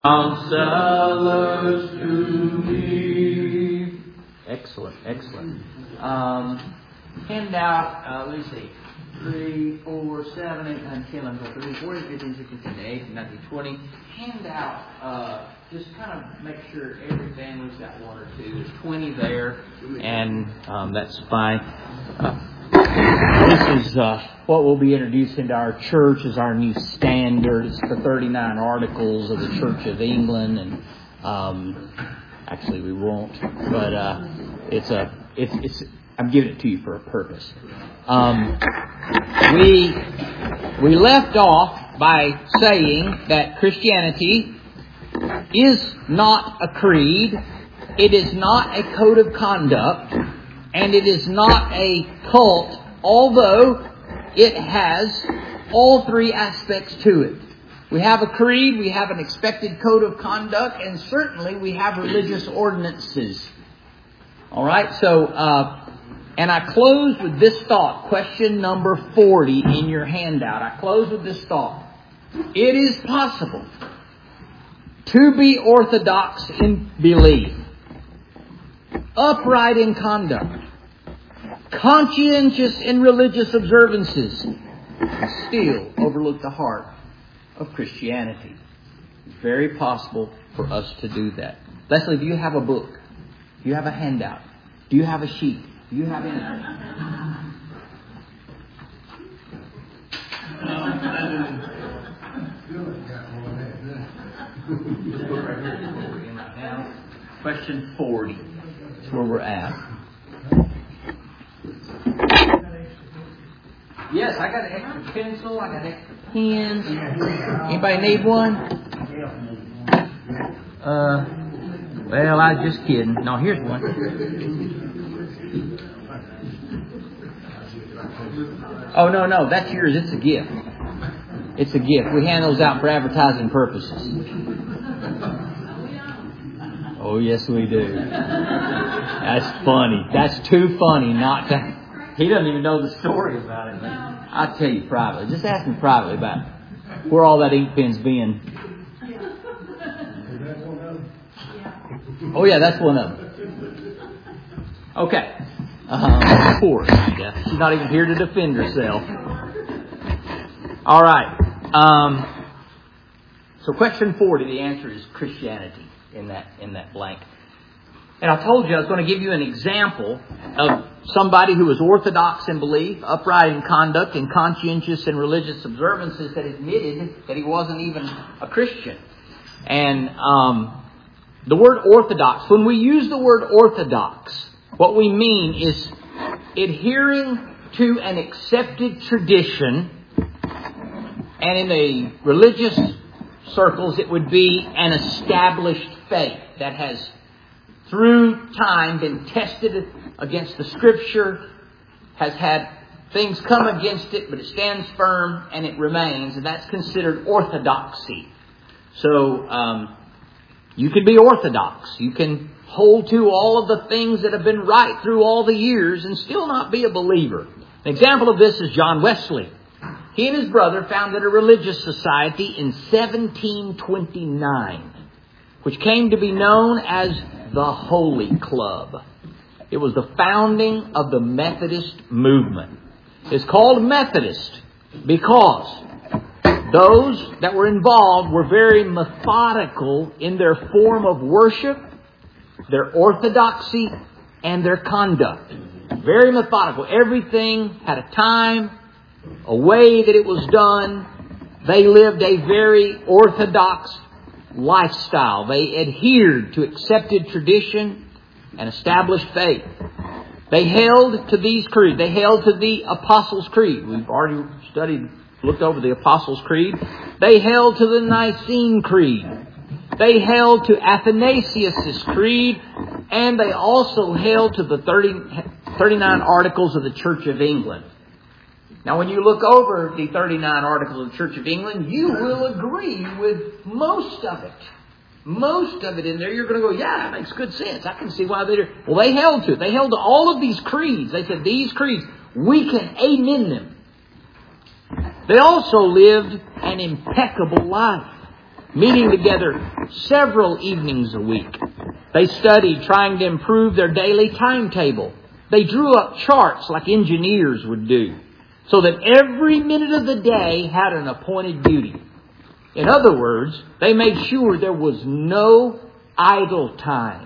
Counselors to me. Excellent. Hand out, let me see, 3, 4, 7, 8, 9, 10, 11, 12, 13, 14, 15, 16, 17, 18, 19, 20. Hand out, just kind of make sure every family's got one or two. There's 20 there, and that's fine. This is what we'll be introducing to our church as our new standard. It's the 39 Articles of the Church of England, and actually we won't, but it's I'm giving it to you for a purpose. We left off by saying that Christianity is not a creed, it is not a code of conduct, and it is not a cult, although it has all three aspects to it. We have a creed, we have an expected code of conduct, and certainly we have religious ordinances. All right, so, and I close with this thought, question number 40 in your handout. I close with this thought. It is possible to be orthodox in belief, upright in conduct, conscientious in religious observances, and still overlook the heart of Christianity. It's very possible for us to do that. Leslie, do you have a book? Do you have a handout? Do you have a sheet? Do you have anything? Question 40. That's where we're at. Yes, I got an extra pencil. I got extra pens. Anybody need one? Well, I was just kidding. No, here's one. Oh, no, that's yours. It's a gift. It's a gift. We hand those out for advertising purposes. Oh, yes, we do. That's funny. That's too funny not to... He doesn't even know the story about it. I'll tell you privately. Just ask him privately about where all that ink pen's been. Oh, yeah, that's one of them. Okay. Of course. Yeah. She's not even here to defend herself. All right. So question 40, the answer is Christianity in that blank. And I told you I was going to give you an example of somebody who was orthodox in belief, upright in conduct, and conscientious in religious observances that admitted that he wasn't even a Christian. And the word orthodox, when we use the word orthodox, what we mean is adhering to an accepted tradition, and in the religious circles it would be an established faith that has through time been tested against the Scripture, has had things come against it, but it stands firm and it remains, and that's considered orthodoxy. So you can be orthodox. You can hold to all of the things that have been right through all the years and still not be a believer. An example of this is John Wesley. He and his brother founded a religious society in 1729, which came to be known as the Holy Club. It was the founding of the Methodist movement. It's called Methodist because those that were involved were very methodical in their form of worship, their orthodoxy, and their conduct. Very methodical. Everything had a time, a way that it was done. They lived a very orthodox lifestyle. They adhered to accepted tradition and established faith. They held to these creeds. They held to the Apostles' Creed. We've already looked over the Apostles' Creed. They held to the Nicene Creed. They held to Athanasius' Creed. And they also held to the 39 Articles of the Church of England. Now, when you look over the 39 Articles of the Church of England, you will agree with most of it. Most of it in there, you're going to go, yeah, that makes good sense. I can see why they did. Well, they held to it. They held to all of these creeds. They said, these creeds, we can amen them. They also lived an impeccable life. meeting together several evenings a week. They studied, trying to improve their daily timetable. They drew up charts like engineers would do, so that every minute of the day had an appointed duty. In other words, they made sure there was no idle time.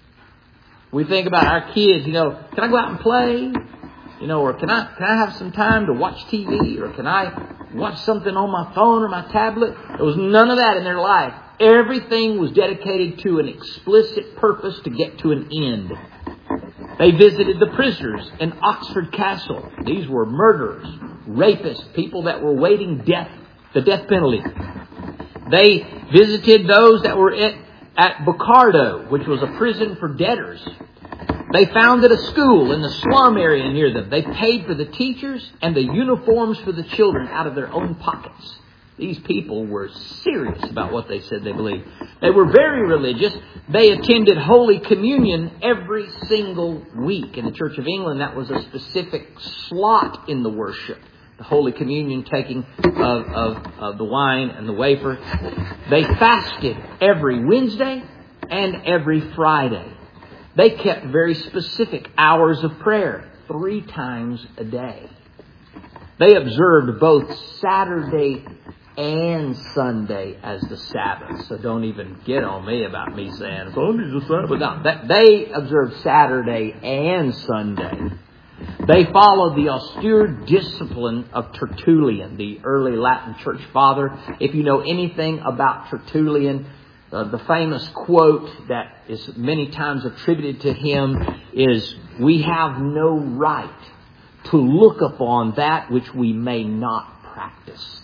We think about our kids, can I go out and play? Or can I have some time to watch TV? Or can I watch something on my phone or my tablet? There was none of that in their life. Everything was dedicated to an explicit purpose to get to an end. They visited the prisoners in Oxford Castle. These were murderers, rapists, people that were waiting the death penalty. They visited those that were at Bocardo, which was a prison for debtors. They founded a school in the slum area near them. They paid for the teachers and the uniforms for the children out of their own pockets. These people were serious about what they said they believed. They were very religious. They attended Holy Communion every single week. In the Church of England, that was a specific slot in the worship. The Holy Communion, taking of the wine and the wafer. They fasted every Wednesday and every Friday. They kept very specific hours of prayer, 3 times a day. They observed both Saturday and Sunday as the Sabbath. So don't even get on me about me saying Sunday's the Sabbath. No, they observed Saturday and Sunday. They followed the austere discipline of Tertullian, the early Latin church father. If you know anything about Tertullian, the famous quote that is many times attributed to him is, "We have no right to look upon that which we may not practice."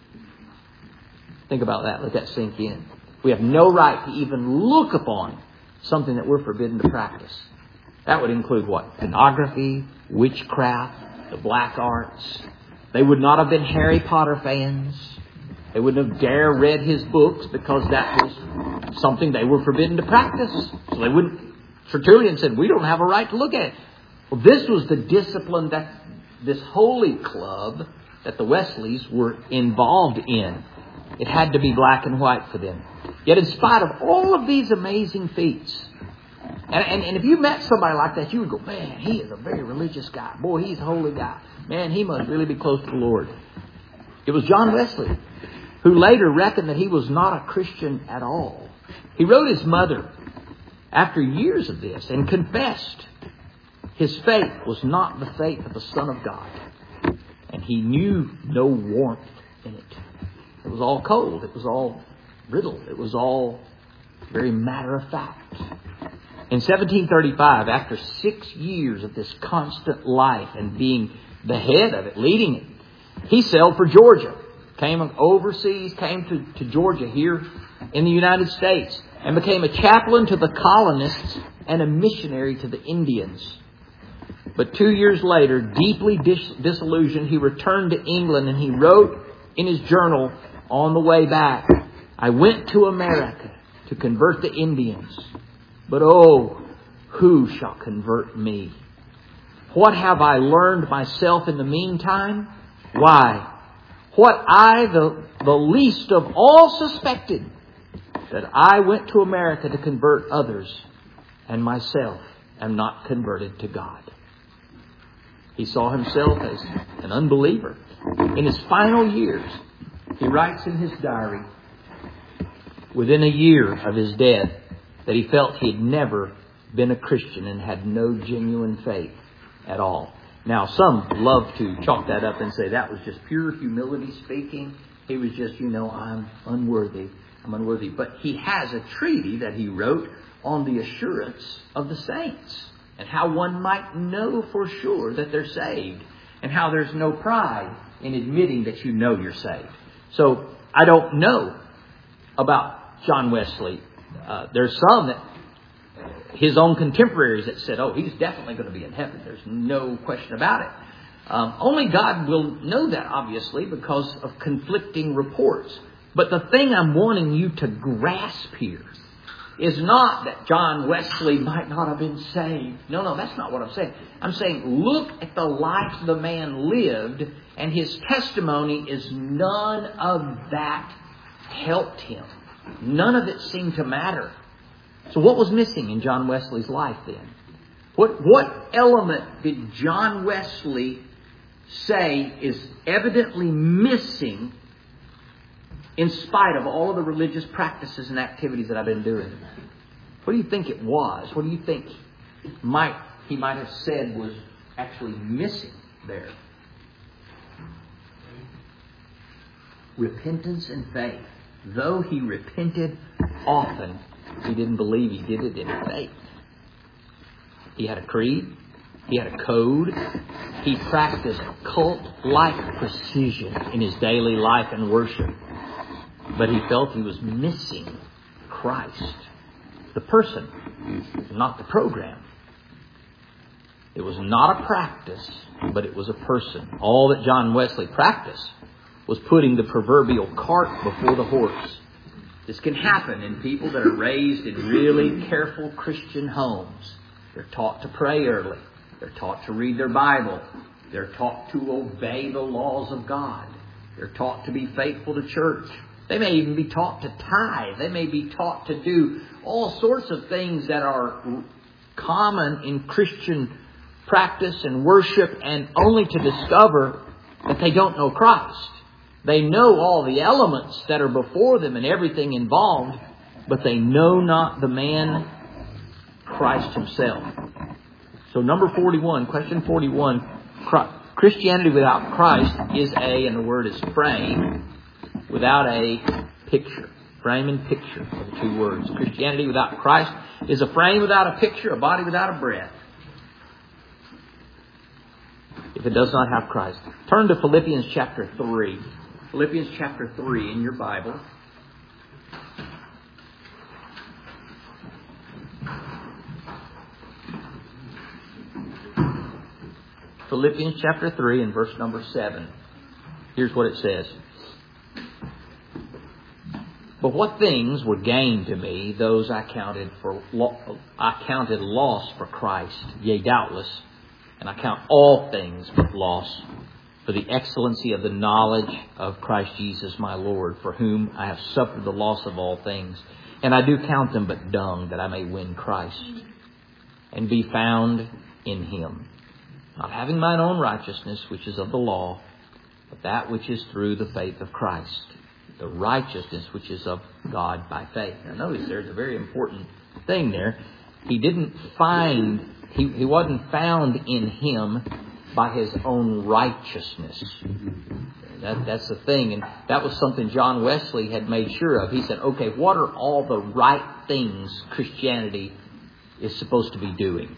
Think about that. Let that sink in. We have no right to even look upon something that we're forbidden to practice. That would include what? Pornography, witchcraft, the black arts. They would not have been Harry Potter fans. They wouldn't have dare read his books because that was something they were forbidden to practice. So they wouldn't. Tertullian said, we don't have a right to look at it. Well, this was the discipline that this holy club that the Wesleys were involved in. It had to be black and white for them. Yet in spite of all of these amazing feats, and if you met somebody like that, you would go, man, he is a very religious guy. Boy, he's a holy guy. Man, he must really be close to the Lord. It was John Wesley who later reckoned that he was not a Christian at all. He wrote his mother after years of this and confessed his faith was not the faith of the Son of God. And he knew no warmth in it. It was all cold. It was all brittle. It was all very matter of fact. In 1735, after 6 years of this constant life and being the head of it, leading it, he sailed for Georgia. Came overseas, came to Georgia here in the United States, and became a chaplain to the colonists and a missionary to the Indians. But 2 years later, deeply disillusioned, he returned to England and he wrote in his journal on the way back, "I went to America to convert the Indians, but oh, who shall convert me? What have I learned myself in the meantime? Why, what I, the least of all suspected, that I went to America to convert others, and myself am not converted to God." He saw himself as an unbeliever. In his final years, he writes in his diary, within a year of his death, that he felt he had never been a Christian and had no genuine faith at all. Now, some love to chalk that up and say that was just pure humility speaking. He was just, I'm unworthy. I'm unworthy. But he has a treaty that he wrote on the assurance of the saints and how one might know for sure that they're saved and how there's no pride in admitting that you know you're saved. So I don't know about John Wesley. There's some that his own contemporaries that said, oh, he's definitely going to be in heaven. There's no question about it. Only God will know that, obviously, because of conflicting reports. But the thing I'm wanting you to grasp here is not that John Wesley might not have been saved. No, that's not what I'm saying. I'm saying look at the life the man lived, and his testimony is none of that helped him. None of it seemed to matter. So what was missing in John Wesley's life then? What element did John Wesley say is evidently missing in spite of all of the religious practices and activities that I've been doing? What do you think it was? What do you think he might have said was actually missing there? Repentance and faith. Though he repented often, he didn't believe he did it in faith. He had a creed. He had a code. He practiced cult-like precision in his daily life and worship. But he felt he was missing Christ. The person, not the program. It was not a practice, but it was a person. All that John Wesley practiced was putting the proverbial cart before the horse. This can happen in people that are raised in really careful Christian homes. They're taught to pray early. They're taught to read their Bible. They're taught to obey the laws of God. They're taught to be faithful to church. They may even be taught to tithe. They may be taught to do all sorts of things that are common in Christian practice and worship, and only to discover that they don't know Christ. They know all the elements that are before them and everything involved, but they know not the man Christ Himself. So number 41, question 41, Christianity without Christ is and the word is frame, without a picture. Frame and picture are the two words. Christianity without Christ is a frame without a picture, a body without a breath. If it does not have Christ. Turn to Philippians chapter 3. Philippians chapter 3 in your Bible. Philippians chapter 3 and verse number 7. Here's what it says. But what things were gain to me, those I counted loss for Christ. Yea, doubtless, and I count all things but loss for the excellency of the knowledge of Christ Jesus my Lord, for whom I have suffered the loss of all things. And I do count them but dung, that I may win Christ, and be found in Him. Not having mine own righteousness, which is of the law, but that which is through the faith of Christ, the righteousness which is of God by faith. Now notice there's a very important thing there. He wasn't found in Him by his own righteousness. That's the thing. And that was something John Wesley had made sure of. He said, okay, what are all the right things Christianity is supposed to be doing?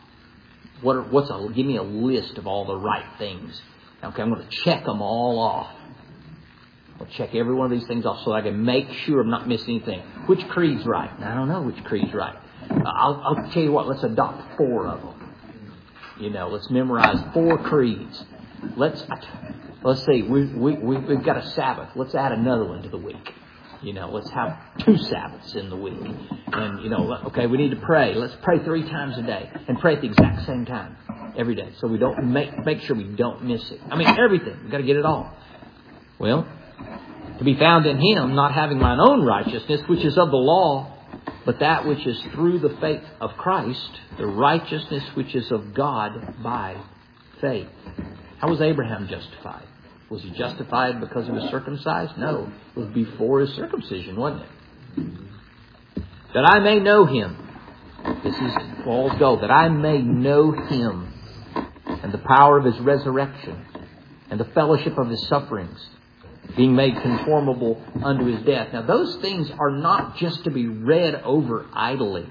Give me a list of all the right things. Okay, I'm going to check them all off. I'll check every one of these things off so I can make sure I'm not missing anything. Which creed's right? I don't know which creed's right. I'll tell you what, let's adopt 4 of them. Let's memorize 4 creeds. Let's see, we've got a Sabbath. Let's add another one to the week. Let's have 2 Sabbaths in the week. And, okay, we need to pray. Let's pray 3 times a day and pray at the exact same time every day. So we don't make sure we don't miss it. I mean, everything. We've got to get it all. Well, to be found in Him, not having mine own righteousness, which is of the law, but that which is through the faith of Christ, the righteousness which is of God by faith. How was Abraham justified? Was he justified because he was circumcised? No. It was before his circumcision, wasn't it? That I may know Him. This is Paul's goal. That I may know Him and the power of His resurrection and the fellowship of His sufferings, being made conformable unto His death. Now, those things are not just to be read over idly.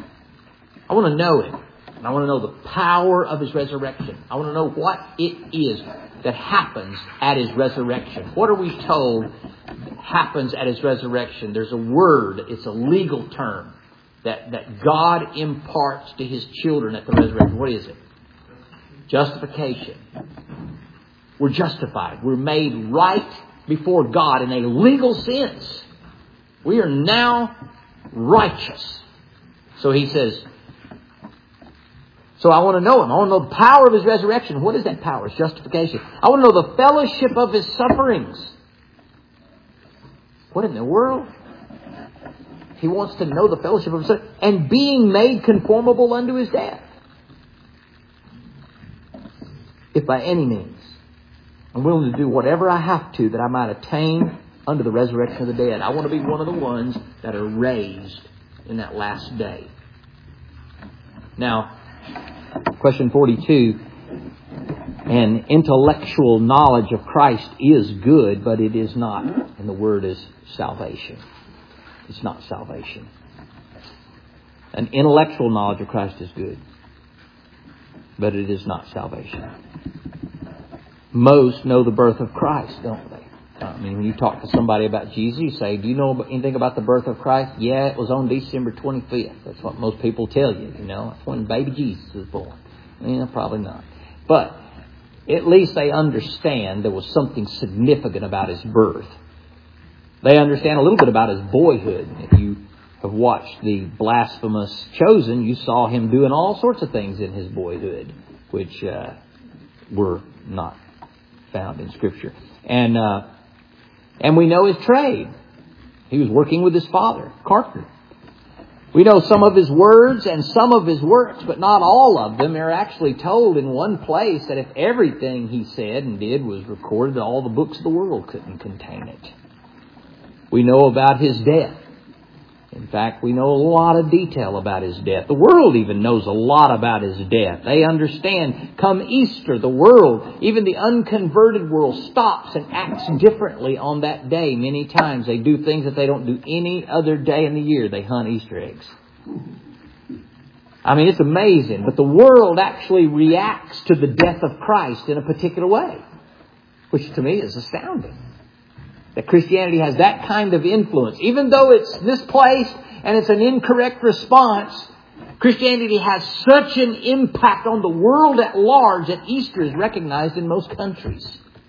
I want to know it. And I want to know the power of His resurrection. I want to know what it is that happens at His resurrection. What are we told happens at His resurrection? There's a word. It's a legal term that God imparts to His children at the resurrection. What is it? Justification. We're justified. We're made right before God in a legal sense. We are now righteous. So he says, so I want to know Him. I want to know the power of His resurrection. What is that power? It's justification. I want to know the fellowship of His sufferings. What in the world? He wants to know the fellowship of His Son. And being made conformable unto His death. If by any means I'm willing to do whatever I have to that I might attain unto the resurrection of the dead. I want to be one of the ones that are raised in that last day. Now, question 42. An intellectual knowledge of Christ is good, but it is not. And the word is salvation. It's not salvation. An intellectual knowledge of Christ is good, but it is not salvation. Most know the birth of Christ, don't they? I mean, when you talk to somebody about Jesus, you say, do you know anything about the birth of Christ? Yeah, it was on December 25th. That's what most people tell you, you know. That's when baby Jesus was born. Probably not. But at least they understand there was something significant about His birth. They understand a little bit about His boyhood. If you have watched the Blasphemous Chosen, you saw Him doing all sorts of things in His boyhood, which were not found in Scripture. And we know His trade. He was working with His father, carpenter. We know some of His words and some of His works, but not all of them. Are actually told in one place that if everything He said and did was recorded, all the books of the world couldn't contain it. We know about His death. In fact, we know a lot of detail about His death. The world even knows a lot about His death. They understand, come Easter, the world, even the unconverted world, stops and acts differently on that day. Many times they do things that they don't do any other day in the year. They hunt Easter eggs. I mean, it's amazing. But the world actually reacts to the death of Christ in a particular way, which to me is astounding. That Christianity has that kind of influence. Even though it's misplaced and it's an incorrect response, Christianity has such an impact on the world at large that Easter is recognized in most countries.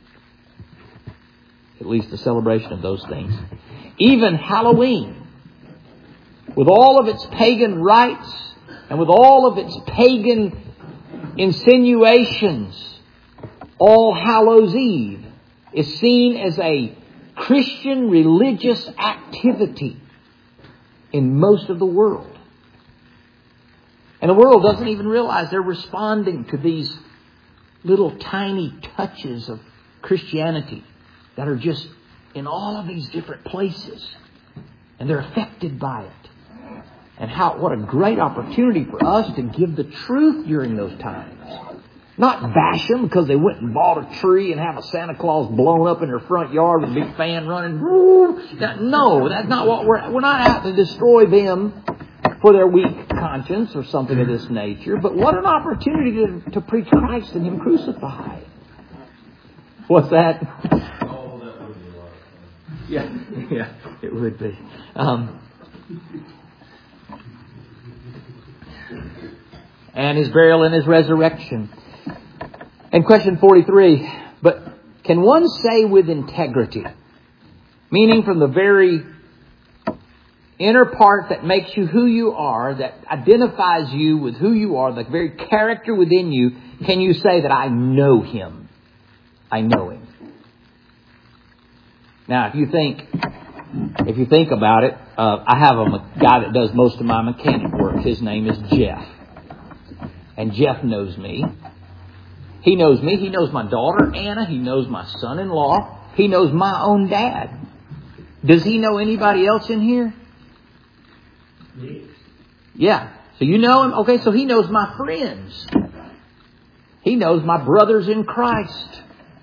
At least the celebration of those things. Even Halloween, with all of its pagan rites and with all of its pagan insinuations, All Hallows Eve is seen as a Christian religious activity in most of the world. And the world doesn't even realize they're responding to these little tiny touches of Christianity that are just in all of these different places. And they're affected by it. And what a great opportunity for us to give the truth during those times. Not bash them because they went and bought a tree and have a Santa Claus blown up in their front yard with a big fan running. No, that's not what we're not out to destroy them for their weak conscience or something of this nature. But what an opportunity to preach Christ and Him crucified. What's that? Oh, that would be a lot of fun. Yeah, it would be. And His burial and His resurrection. And question 43, but can one say with integrity, meaning from the very inner part that makes you who you are, that identifies you with who you are, the very character within you, can you say that I know Him? I know Him. Now, if you think about it, I have a guy that does most of my mechanic work. His name is Jeff. And Jeff knows me. He knows me. He knows my daughter, Anna. He knows my son-in-law. He knows my own dad. Does he know anybody else in here? Yes. Yeah. So you know him? Okay, so he knows my friends. He knows my brothers in Christ.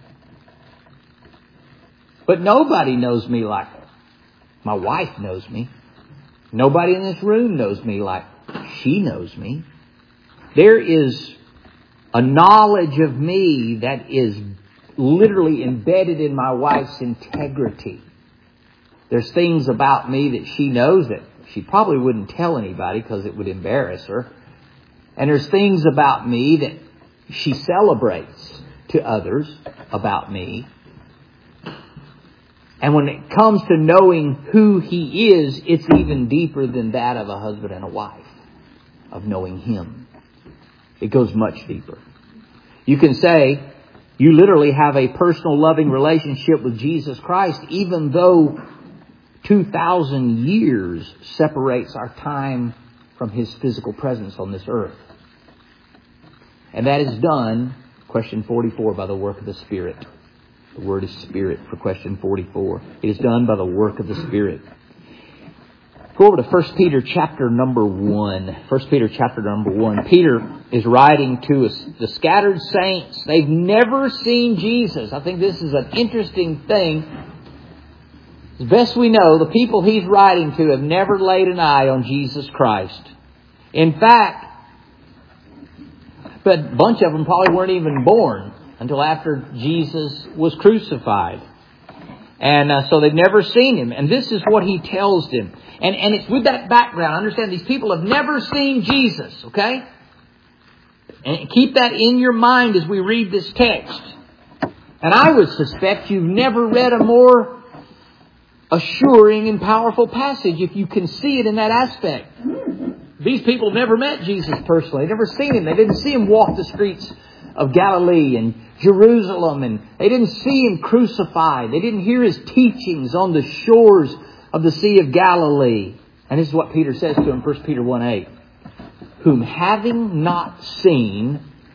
But nobody knows me like my wife knows me. Nobody in this room knows me like she knows me. There is a knowledge of me that is literally embedded in my wife's integrity. There's things about me that she knows that she probably wouldn't tell anybody because it would embarrass her. And there's things about me that she celebrates to others about me. And when it comes to knowing who He is, it's even deeper than that of a husband and a wife, of knowing Him. It goes much deeper. You can say you literally have a personal loving relationship with Jesus Christ, even though 2,000 years separates our time from His physical presence on this earth. And that is done, question 44, by the work of the Spirit. The word is Spirit for question 44. It is done by the work of the Spirit. Go over to 1 Peter chapter number 1. 1 Peter chapter number 1. Peter is writing to the scattered saints. They've never seen Jesus. I think this is an interesting thing. As best we know, the people he's writing to have never laid an eye on Jesus Christ. In fact, but a bunch of them probably weren't even born until after Jesus was crucified. And so they've never seen Him. And this is what he tells them. And it's with that background. Understand, these people have never seen Jesus, okay? And keep that in your mind as we read this text. And I would suspect you've never read a more assuring and powerful passage if you can see it in that aspect. These people have never met Jesus personally. They've never seen Him. They didn't see Him walk the streets of Galilee and Jerusalem, and they didn't see Him crucified. They didn't hear His teachings on the shores of the Sea of Galilee. And this is what Peter says to him, 1 Peter 1:8. Whom having not seen,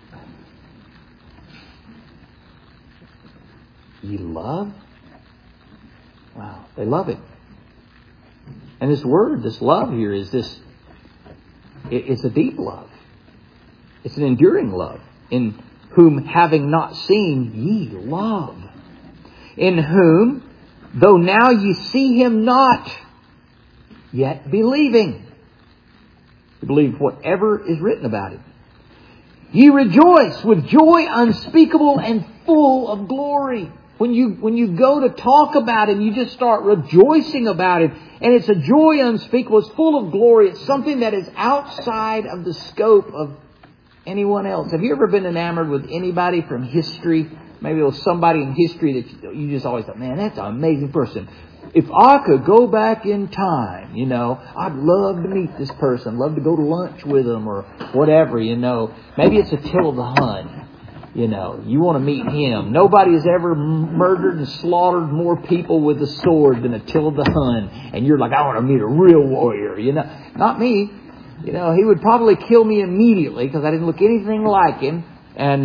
ye love. Wow, they love it. And this word, this love here is this, it's a deep love. It's an enduring love. In whom having not seen, ye love. In whom, though now ye see Him not, yet believing. You believe whatever is written about Him. Ye rejoice with joy unspeakable and full of glory. When you go to talk about Him, you just start rejoicing about Him. And it's a joy unspeakable. It's full of glory. It's something that is outside of the scope of anyone else. Have you ever been enamored with anybody from history? Maybe it was somebody in history that you just always thought, man, that's an amazing person. If I could go back in time, I'd love to meet this person. Love to go to lunch with them or whatever, Maybe it's Attila the Hun. You want to meet him. Nobody has ever murdered and slaughtered more people with a sword than Attila the Hun. And you're like, I want to meet a real warrior, Not me. He would probably kill me immediately because I didn't look anything like him. And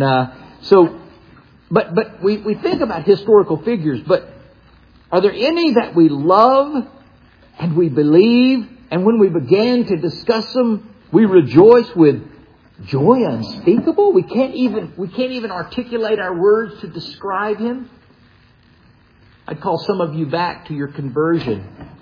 but we think about historical figures, but are there any that we love and we believe, and when we began to discuss them, we rejoice with joy unspeakable? We can't even articulate our words to describe Him. I'd call some of you back to your conversion.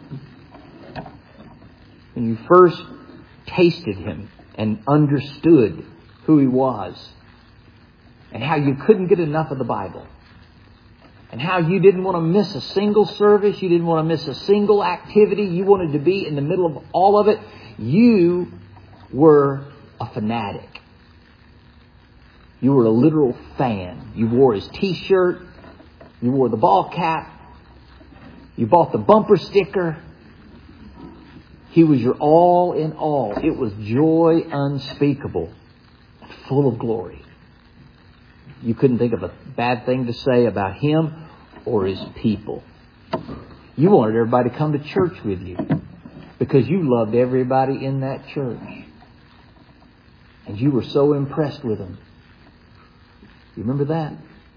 When you first tasted Him and understood who He was, and how you couldn't get enough of the Bible, and how you didn't want to miss a single service, you didn't want to miss a single activity, you wanted to be in the middle of all of it. You were a fanatic. You were a literal fan. You wore His t-shirt, you wore the ball cap, you bought the bumper sticker. He was your all in all. It was joy unspeakable, full of glory. You couldn't think of a bad thing to say about Him or His people. You wanted everybody to come to church with you because you loved everybody in that church. And you were so impressed with them. You remember that?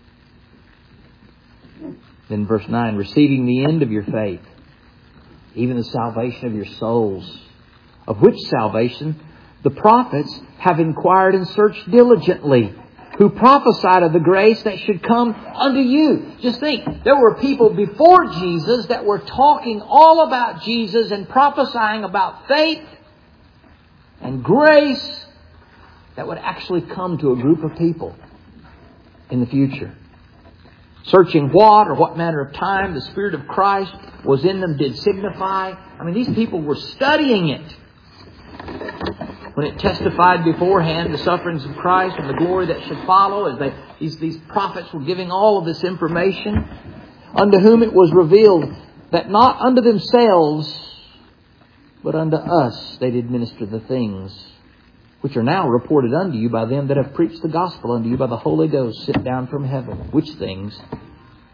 Then verse 9, receiving the end of your faith, even the salvation of your souls, of which salvation the prophets have inquired and searched diligently, who prophesied of the grace that should come unto you. Just think, there were people before Jesus that were talking all about Jesus and prophesying about faith and grace that would actually come to a group of people in the future. Searching what or what manner of time the Spirit of Christ was in them did signify. I mean, these people were studying it when it testified beforehand the sufferings of Christ and the glory that should follow, as these prophets were giving all of this information, unto whom it was revealed that not unto themselves but unto us they did minister the things which are now reported unto you by them that have preached the gospel unto you by the Holy Ghost sent down from heaven, which things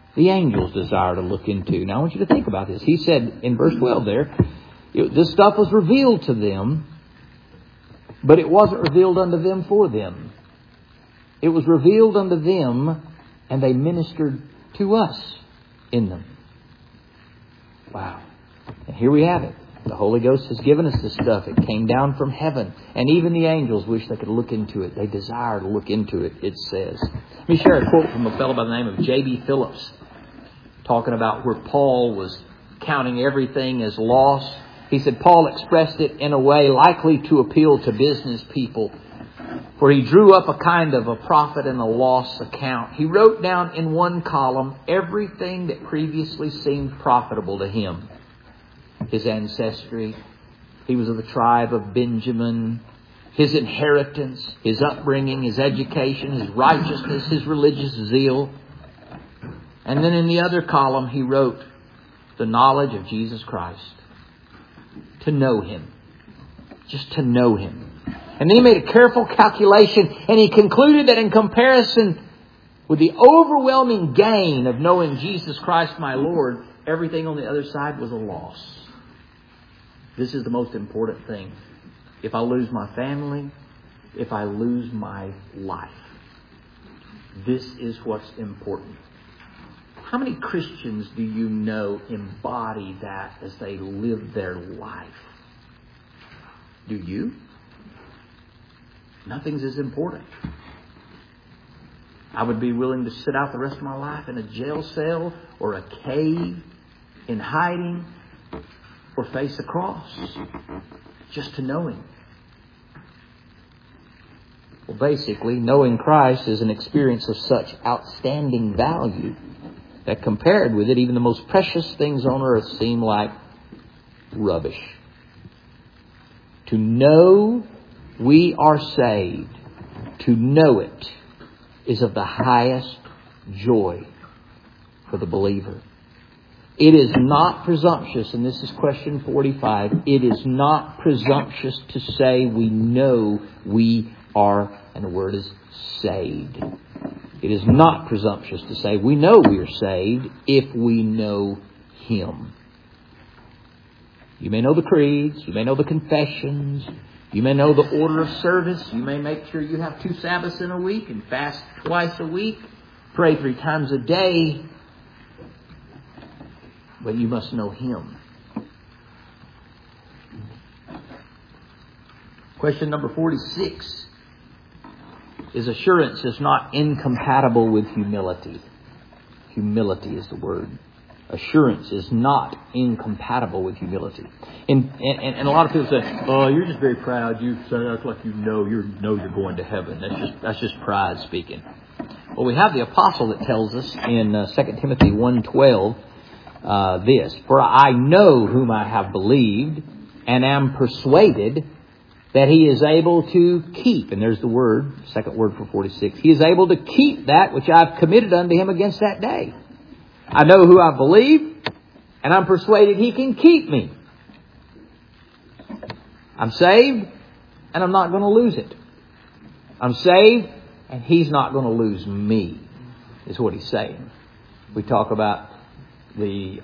the angels desire to look into. Now I want you to think about this. He said in verse 12 there, this stuff was revealed to them, but it wasn't revealed unto them for them. It was revealed unto them, and they ministered to us in them. Wow. And here we have it. The Holy Ghost has given us this stuff. It came down from heaven. And even the angels wish they could look into it. They desire to look into it, it says. Let me share a quote from a fellow by the name of J.B. Phillips, talking about where Paul was counting everything as loss. He said Paul expressed it in a way likely to appeal to business people, for he drew up a kind of a profit and a loss account. He wrote down in one column everything that previously seemed profitable to him. His ancestry, he was of the tribe of Benjamin, his inheritance, his upbringing, his education, his righteousness, his religious zeal. And then in the other column he wrote the knowledge of Jesus Christ. To know Him. Just to know Him. And then he made a careful calculation, and he concluded that in comparison with the overwhelming gain of knowing Jesus Christ my Lord, everything on the other side was a loss. This is the most important thing. If I lose my family, if I lose my life, this is what's important. How many Christians do you know embody that as they live their life? Do you? Nothing's as important. I would be willing to sit out the rest of my life in a jail cell or a cave in hiding or face a cross just to know Him. Well, basically, knowing Christ is an experience of such outstanding value that compared with it, even the most precious things on earth seem like rubbish. To know we are saved, to know it, is of the highest joy for the believer. It is not presumptuous, and this is question 45, it is not presumptuous to say we know we are, and the word is saved. It is not presumptuous to say we know we are saved if we know Him. You may know the creeds, you may know the confessions, you may know the order of service, you may make sure you have 2 Sabbaths in a week and fast twice a week, pray 3 times a day, but you must know Him. Question number 46. Is assurance is not incompatible with humility. Humility is the word. Assurance is not incompatible with humility. And a lot of people say, "Oh, you're just very proud. You say that's like you know you're going to heaven." That's just pride speaking. Well, we have the apostle that tells us in 2 Timothy 1:12 this: "For I know whom I have believed, and am persuaded that He is able to keep," and there's the word, second word for 46, "He is able to keep that which I've committed unto Him against that day. I know who I believe, and I'm persuaded He can keep me. I'm saved, and I'm not going to lose it. I'm saved, and He's not going to lose me," is what he's saying. We talk about the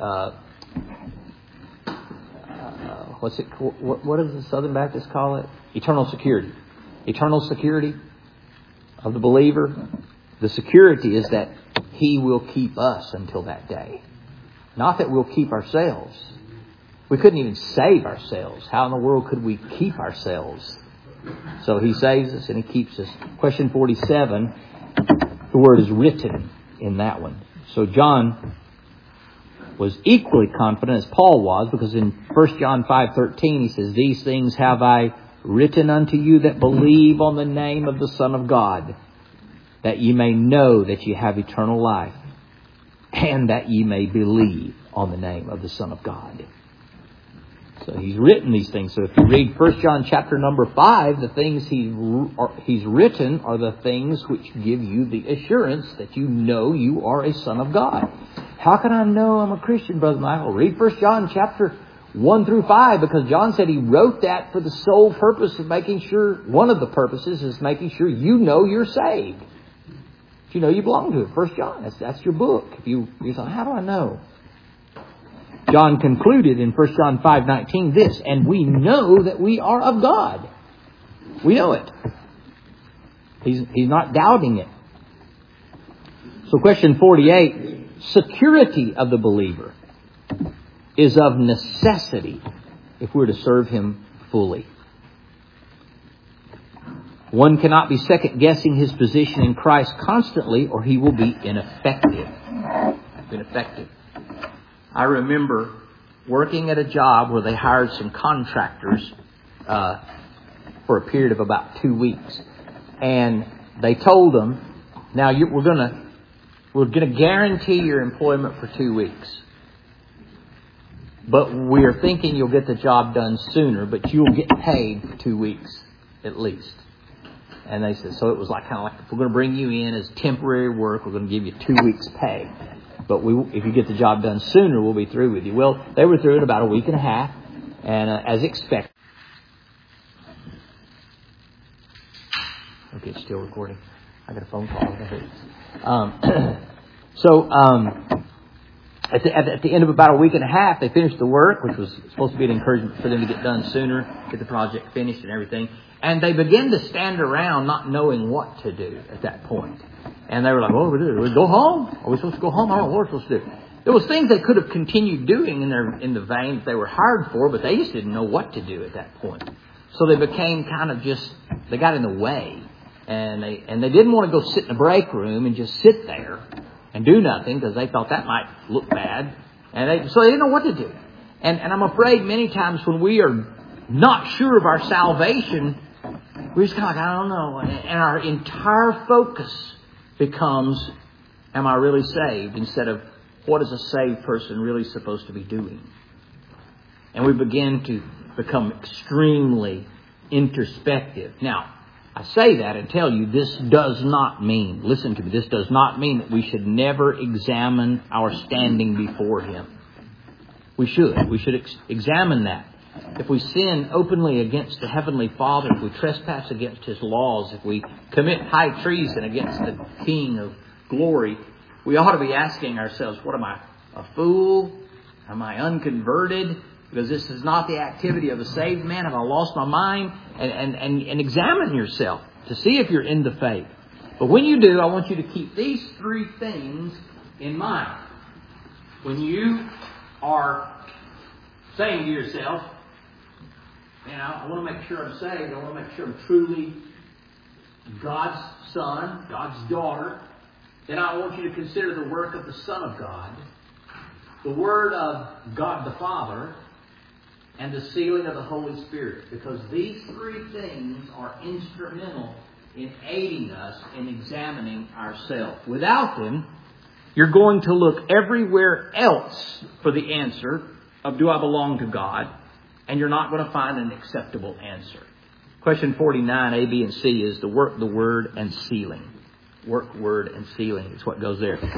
what does the Southern Baptists call it? Eternal security. Eternal security of the believer. The security is that He will keep us until that day. Not that we'll keep ourselves. We couldn't even save ourselves. How in the world could we keep ourselves? So He saves us and He keeps us. Question 47. The word is written in that one. So John was equally confident as Paul was, because in 1 John 5:13 he says, "These things have I written unto you that believe on the name of the Son of God, that ye may know that ye have eternal life, and that ye may believe on the name of the Son of God." So He's written these things. So if you read 1 John chapter number 5, the things He's written are the things which give you the assurance that you know you are a son of God. How can I know I'm a Christian, Brother Michael? Read 1 John chapter 1 through 5, because John said he wrote that for the sole purpose of making sure, one of the purposes is making sure you know you're saved. You know you belong to it. 1 John, that's your book. If you say, how do I know? John concluded in 1 John 5:19 this, and we know that we are of God. We know it. He's not doubting it. So question 48, security of the believer is of necessity if we're to serve Him fully. One cannot be second-guessing his position in Christ constantly, or he will be ineffective. I remember working at a job where they hired some contractors for a period of about 2 weeks, and they told them, "Now we're going to guarantee your employment for 2 weeks, but we're thinking you'll get the job done sooner, but you'll get paid for 2 weeks at least." And they said, so it was kind of like, if we're going to bring you in as temporary work, we're going to give you 2 weeks pay. But if you get the job done sooner, we'll be through with you. Well, they were through in about a week and a half, and as expected. Okay, it's still recording. I got a phone call. At the end of about a week and a half, they finished the work, which was supposed to be an encouragement for them to get done sooner, get the project finished and everything. And they began to stand around not knowing what to do at that point. And they were like, what do we do? Do we go home? Are we supposed to go home? I don't know what we're supposed to do. There was things they could have continued doing in the vein that they were hired for, but they just didn't know what to do at that point. So they became kind of they got in the way. And they didn't want to go sit in a break room and just sit there and do nothing, because they thought that might look bad. So they didn't know what to do. And I'm afraid many times when we are not sure of our salvation, we're just kind of I don't know. And our entire focus becomes, am I really saved? Instead of, what is a saved person really supposed to be doing? And we begin to become extremely introspective. Now, I say that and tell you this does not mean, listen to me, this does not mean that we should never examine our standing before Him. We should. We should examine that. If we sin openly against the Heavenly Father, if we trespass against His laws, if we commit high treason against the King of glory, we ought to be asking ourselves, what am I, a fool? Am I unconverted? Because this is not the activity of a saved man. Have I lost my mind? And examine yourself to see if you're in the faith. But when you do, I want you to keep these 3 things in mind. When you are saying to yourself, I want to make sure I'm saved. I want to make sure I'm truly God's son, God's daughter. Then I want you to consider the work of the Son of God, the Word of God the Father, and the sealing of the Holy Spirit. Because these 3 things are instrumental in aiding us in examining ourselves. Without them, you're going to look everywhere else for the answer of, do I belong to God? And you're not going to find an acceptable answer. Question 49, A, B, and C is the work, the word, and sealing. Work, word, and sealing is what goes there.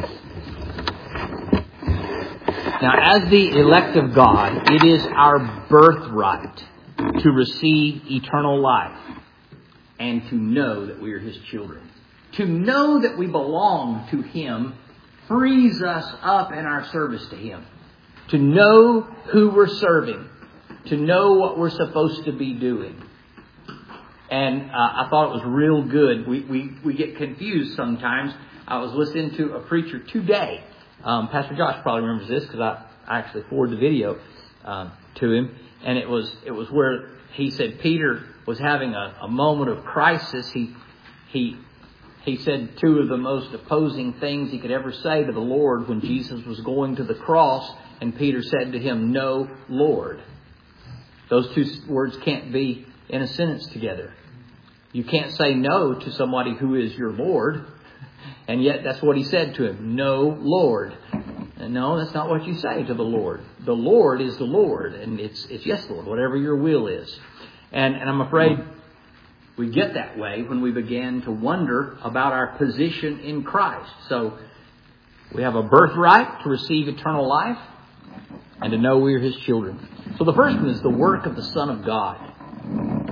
Now, as the elect of God, it is our birthright to receive eternal life and to know that we are His children. To know that we belong to Him frees us up in our service to Him. To know who we're serving. To know what we're supposed to be doing. And I thought it was real good. We get confused sometimes. I was listening to a preacher today. Pastor Josh probably remembers this because I actually forwarded the video to him. And it was where he said Peter was having a moment of crisis. He said 2 of the most opposing things he could ever say to the Lord when Jesus was going to the cross. And Peter said to him, "No, Lord." Those 2 words can't be in a sentence together. You can't say no to somebody who is your Lord. And yet that's what he said to him. "No, Lord." And no, that's not what you say to the Lord. The Lord is the Lord. And it's yes, Lord, whatever your will is. And I'm afraid we get that way when we begin to wonder about our position in Christ. So we have a birthright to receive eternal life and to know we are His children. So the first one is the work of the Son of God.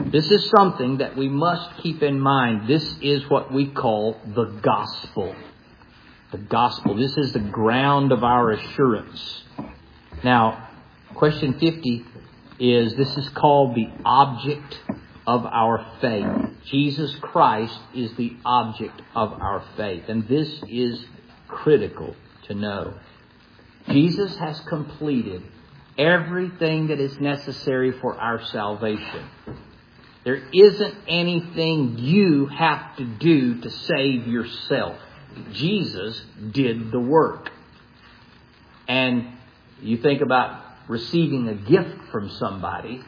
This is something that we must keep in mind. This is what we call the gospel. The gospel. This is the ground of our assurance. Now, question 50 is, this is called the object of our faith. Jesus Christ is the object of our faith. And this is critical to know. Jesus has completed everything that is necessary for our salvation. There isn't anything you have to do to save yourself. Jesus did the work. And you think about receiving a gift from somebody.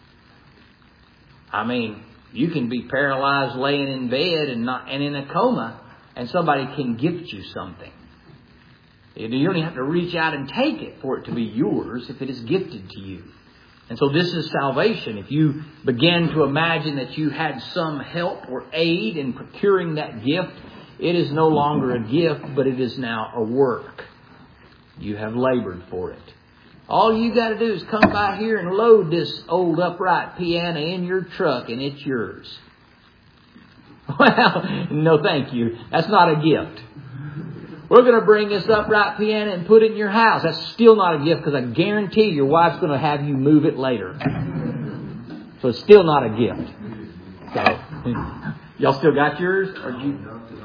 I mean, you can be paralyzed laying in bed and in a coma, and somebody can gift you something. You don't even have to reach out and take it for it to be yours if it is gifted to you. And so this is salvation. If you begin to imagine that you had some help or aid in procuring that gift, it is no longer a gift, but it is now a work. You have labored for it. All you got to do is come by here and load this old upright piano in your truck and it's yours. Well, no thank you. That's not a gift. We're going to bring this upright piano and put it in your house. That's still not a gift, because I guarantee your wife's going to have you move it later. So it's still not a gift. So, y'all still got yours? Or you?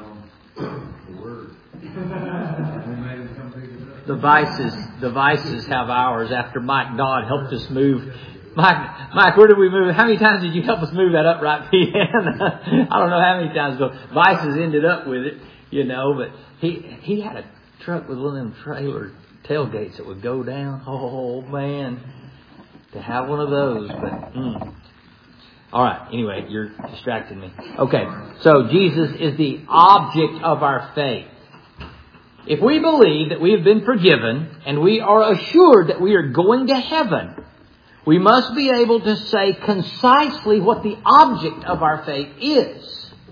The Vices have ours after Mike Dodd helped us move. Mike, where did we move? How many times did you help us move that upright piano? I don't know how many times, but Vices ended up with it, but he had a truck with one of them trailer tailgates that would go down. Oh, man. To have one of those. But, All right. Anyway, you're distracting me. Okay. So Jesus is the object of our faith. If we believe that we have been forgiven and we are assured that we are going to heaven, we must be able to say concisely what the object of our faith is.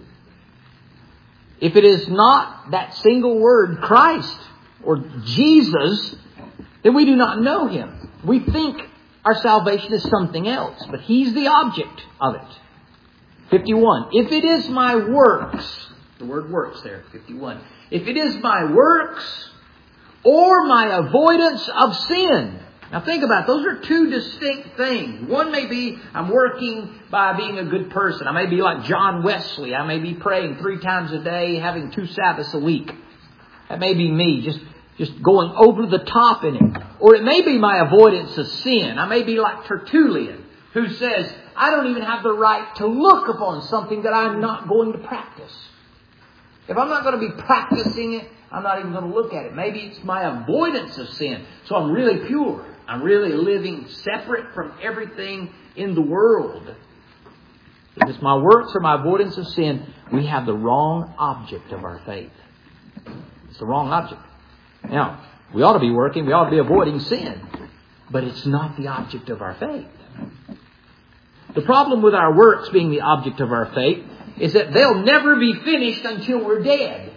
If it is not that single word, Christ or Jesus, then we do not know Him. We think our salvation is something else, but He's the object of it. 51. If it is my works, the word works there, 51. If it is my works or my avoidance of sin. Now think about it. Those are two distinct things. One may be I'm working by being a good person. I may be like John Wesley. I may be praying 3 times a day, having 2 Sabbaths a week. That may be me, just going over the top in it. Or it may be my avoidance of sin. I may be like Tertullian, who says, I don't even have the right to look upon something that I'm not going to practice. If I'm not going to be practicing it, I'm not even going to look at it. Maybe it's my avoidance of sin. So I'm really pure. I'm really living separate from everything in the world. If it's my works or my avoidance of sin, we have the wrong object of our faith. It's the wrong object. Now, we ought to be working, we ought to be avoiding sin, but it's not the object of our faith. The problem with our works being the object of our faith is that they'll never be finished until we're dead.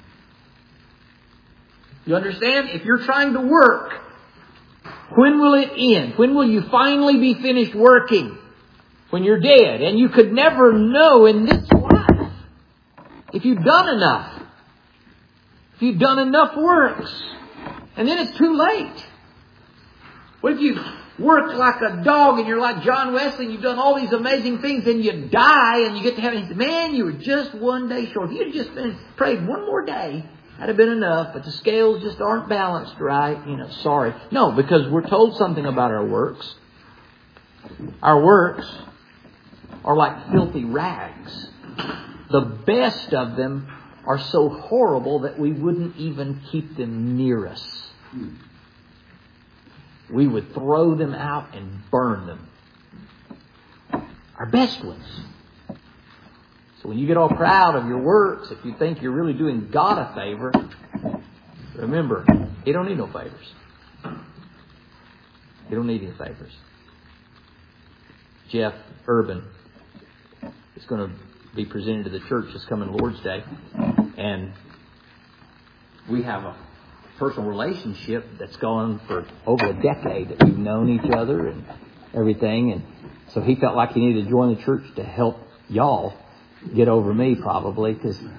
You understand? If you're trying to work, when will it end? When will you finally be finished working? When you're dead. And you could never know in this life if you've done enough. If you've done enough works. And then it's too late. What if you worked like a dog and you're like John Wesley and you've done all these amazing things and you die and you get to heaven and you say, man, you were just one day short. If you had just prayed one more day, that'd have been enough, but the scales just aren't balanced right. Sorry. No, because we're told something about our works. Our works are like filthy rags. The best of them are so horrible that we wouldn't even keep them near us. We would throw them out and burn them. Our best ones. So when you get all proud of your works, if you think you're really doing God a favor, remember, He don't need no favors. He don't need any favors. Jeff Urban is going to be presented to the church this coming Lord's Day. And we have a personal relationship that's gone for over a decade that we've known each other. And everything. And so he felt like he needed to join the church to help y'all get over me, probably.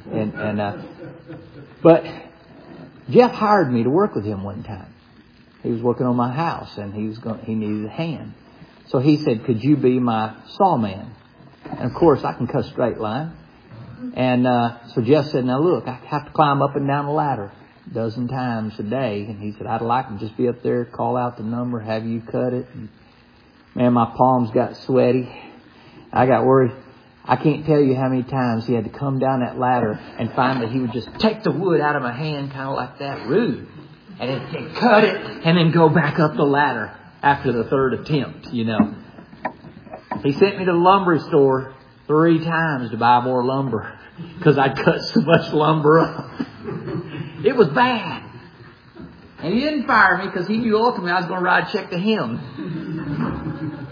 But Jeff hired me to work with him one time. He was working on my house, and he needed a hand. So he said, "Could you be my saw man?" And of course, I can cut a straight line. And so Jeff said, "Now look, I have to climb up and down the ladder a dozen times a day." And he said, "I'd like to just be up there, call out the number, have you cut it." And man, my palms got sweaty. I got worried. I can't tell you how many times he had to come down that ladder, and finally he would just take the wood out of my hand, kind of like that, rude. And then cut it, and then go back up the ladder after the third attempt, you know. He sent me to the lumber store 3 times to buy more lumber because I'd cut so much lumber up. It was bad. And he didn't fire me because he knew ultimately I was going to write a check to him.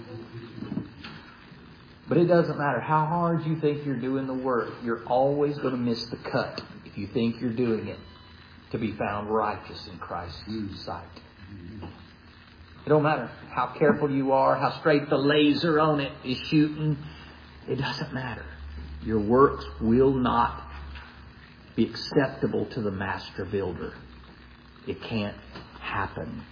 But it doesn't matter how hard you think you're doing the work. You're always going to miss the cut if you think you're doing it to be found righteous in Christ's sight. It don't matter how careful you are, how straight the laser on it is shooting. It doesn't matter. Your works will not be acceptable to the master builder. It can't happen.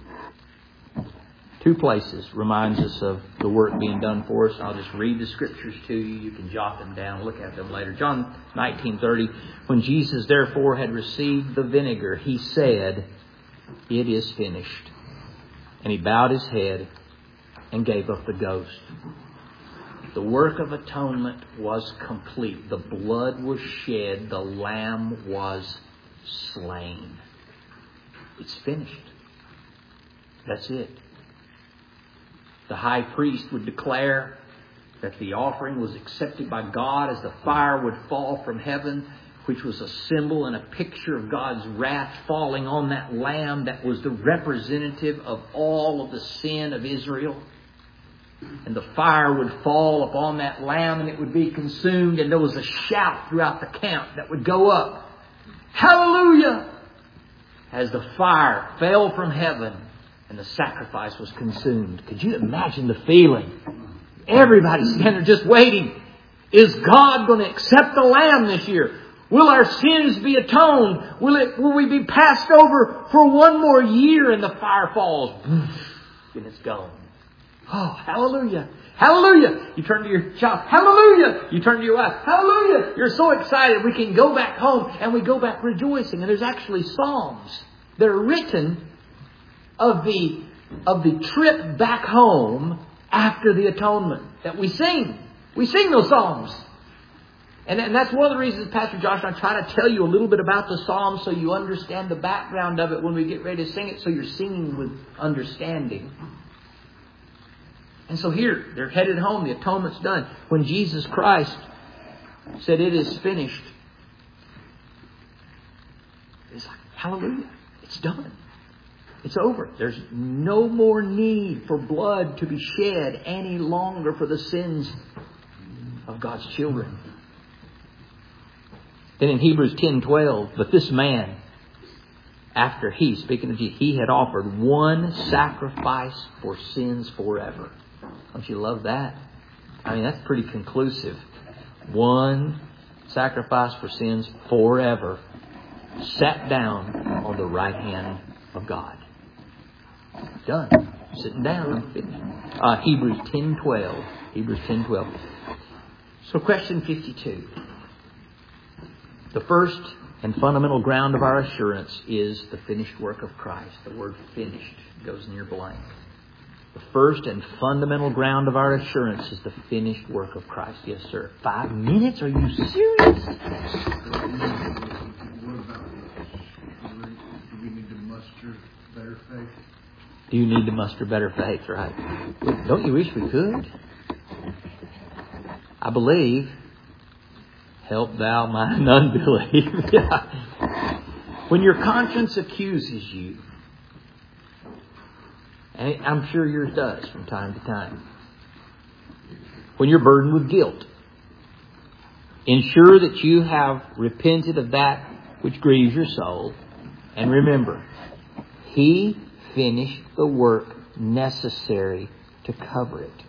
2 places reminds us of the work being done for us. I'll just read the scriptures to you. You can jot them down, look at them later. John 19:30. When Jesus therefore had received the vinegar, he said, "It is finished." And he bowed his head and gave up the ghost. The work of atonement was complete. The blood was shed. The lamb was slain. It's finished. That's it. The high priest would declare that the offering was accepted by God as the fire would fall from heaven, which was a symbol and a picture of God's wrath falling on that lamb that was the representative of all of the sin of Israel. And the fire would fall upon that lamb and it would be consumed, and there was a shout throughout the camp that would go up, "Hallelujah!" as the fire fell from heaven and the sacrifice was consumed. Could you imagine the feeling? Everybody standing there just waiting. Is God going to accept the lamb this year? Will our sins be atoned? Will we be passed over for one more year? And the fire falls. And it's gone. Oh, hallelujah. Hallelujah. You turn to your child. Hallelujah. You turn to your wife. Hallelujah. You're so excited. We can go back home and we go back rejoicing. And there's actually psalms that are written of the trip back home after the atonement that we sing. We sing those psalms. And that's one of the reasons, Pastor Josh and I try to tell you a little bit about the psalms so you understand the background of it when we get ready to sing it, so you're singing with understanding. And so here, they're headed home. The atonement's done. When Jesus Christ said, "It is finished," it's like, hallelujah. It's done. It's over. There's no more need for blood to be shed any longer for the sins of God's children. Then in Hebrews 10:12, but this man, after speaking of Jesus, he had offered one sacrifice for sins forever. Don't you love that? I mean, that's pretty conclusive. One sacrifice for sins forever. Sat down on the right hand of God. Done. Sitting down. Hebrews 10:12. Hebrews 10:12. So question 52. The first and fundamental ground of our assurance is the finished work of Christ. The word finished goes in your blank. The first and fundamental ground of our assurance is the finished work of Christ. Yes, sir. 5 minutes? Are you serious? Do we need to muster better faith? Do you need to muster better faith? Right. Don't you wish we could? I believe. Help thou mine unbelief. Yeah. When your conscience accuses you, and I'm sure yours does from time to time, when you're burdened with guilt, ensure that you have repented of that which grieves your soul. And remember, He finished the work necessary to cover it.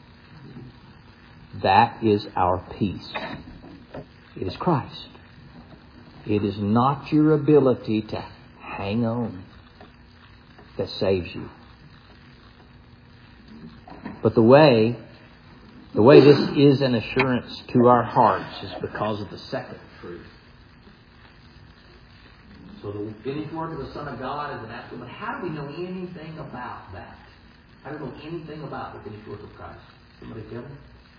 That is our peace. It is Christ. It is not your ability to hang on that saves you. But the way this is an assurance to our hearts is because of the second truth. So the finished work of the Son of God is an absolute. But how do we know anything about that? How do we know anything about the finished work of Christ? Somebody tell me.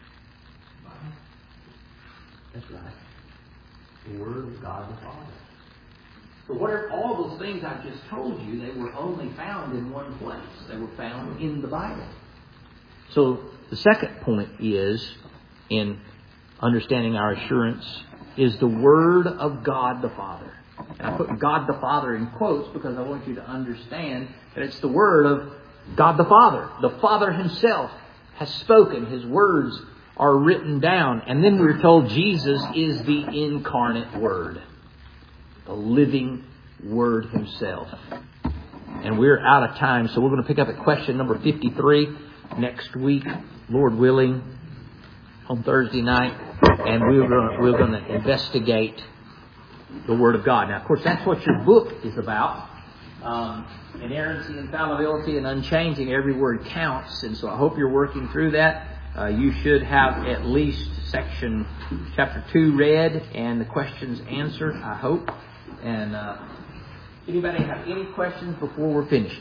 That's right. The Word of God the Father. So whatever all those things I've just told you, they were only found in one place. They were found in the Bible. So the second point is, in understanding our assurance, is the Word of God the Father. And I put God the Father in quotes because I want you to understand that it's the Word of God the Father. The Father Himself has spoken. His words are written down. And then we're told Jesus is the incarnate Word. The living Word Himself. And we're out of time, so we're going to pick up at question number 53 next week, Lord willing, on Thursday night. And we're going to investigate the Word of God. Now, of course, that's what your book is about. Inerrancy, infallibility, and unchanging. Every word counts. And so I hope you're working through that. You should have at least section chapter 2 read and the questions answered, I hope. And anybody have any questions before we're finished?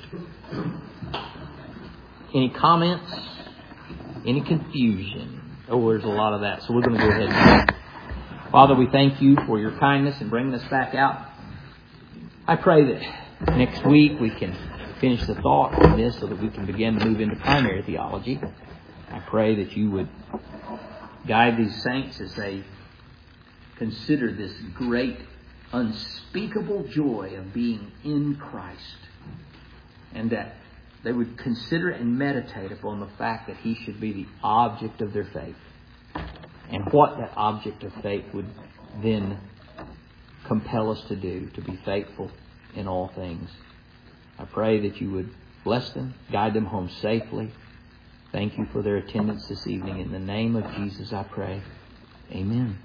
Any comments? Any confusion? Oh, there's a lot of that. So we're going to go ahead and pray. Father, we thank You for Your kindness in bringing us back out. I pray that next week we can finish the thought on this so that we can begin to move into primary theology. I pray that You would guide these saints as they consider this great, unspeakable joy of being in Christ. And that they would consider and meditate upon the fact that He should be the object of their faith. And what that object of faith would then compel us to do, to be faithful in all things. I pray that You would bless them, guide them home safely. Thank You for their attendance this evening. In the name of Jesus I pray. Amen.